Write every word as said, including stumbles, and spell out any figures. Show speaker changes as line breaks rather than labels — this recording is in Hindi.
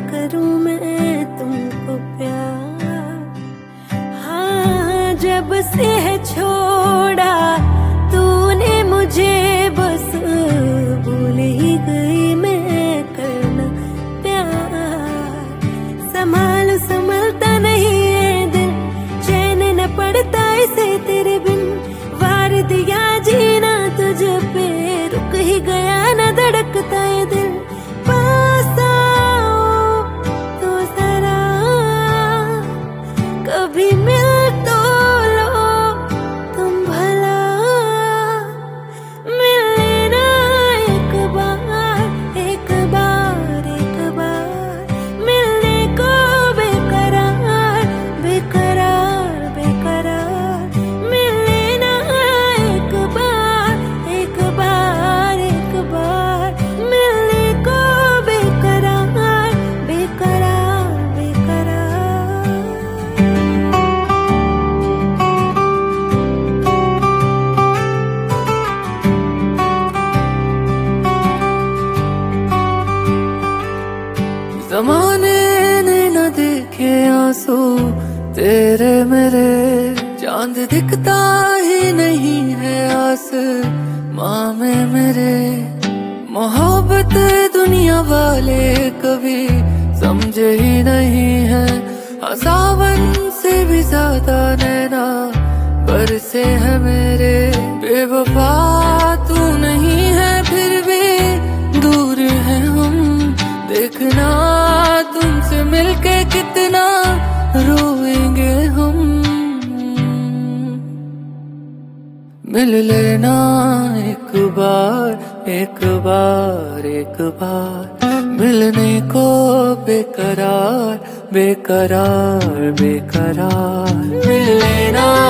करूं मैं तुमको प्यार। हाँ, जब से है छोड़ा तूने मुझे, बस भूल ही गई मैं करना प्यार। संभाल संभलता नहीं है दिल, चैन न पड़ता इसे तेरे बिन। वार दिया जीना तुझ पे, रुक ही गया न धड़कता है दिल। पास आओ तो जरा, कभी मिल तो लो तुम भला। मिल लेना एक बार, एक बार, एक बार, मिलने को बेकरार, बेकरार, बेकरार। मिल लेना एक बार, एक बार, एक बार, मिलने को बेकरार, बेकरार, बेकरार।
ज़माने ने न देखे आंसू तेरे मेरे, चांद दिखता ही नहीं है आस माँ में मेरे। मोहब्बत दुनिया वाले कभी समझे ही नहीं है, सावन से भी ज्यादा नैना बरसे है मेरे। बेवफा तू नहीं है फिर भी दूर है हम, देखना तुमसे मिलके कितना रोएंगे हम। मिल लेना एक बार, एक बार, एक बार, मिलने को बेकरार, बेकरार, बेकरार। मिल लेना